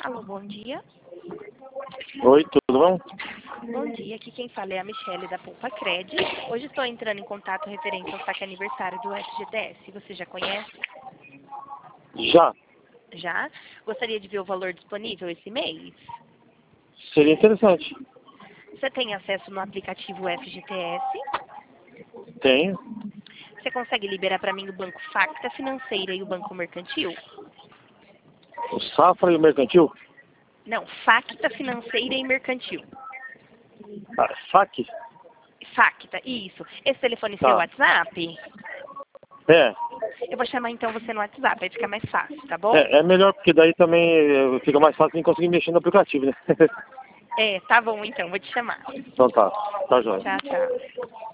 Alô, bom dia. Oi, tudo bom? Bom dia, aqui quem fala é a Michelle da Poupa Cred. Hoje estou entrando em contato referente ao saque aniversário do FGTS. Você já conhece? Já. Já? Gostaria de ver o valor disponível esse mês? Seria interessante. Você tem acesso no aplicativo FGTS? Tenho. Você consegue liberar para mim o Banco Facta Financeira e o Banco Mercantil? O Safra e o Mercantil? Não, Facta Financeira e Mercantil. Ah, saque? Facta, isso. Esse telefone é Tá. seu WhatsApp? É. Eu vou chamar então você no WhatsApp, vai ficar mais fácil, tá bom? É melhor porque daí também fica mais fácil de conseguir mexer no aplicativo, né? É, tá bom então, vou te chamar. Então tá. Tá, joia. Tchau, tchau.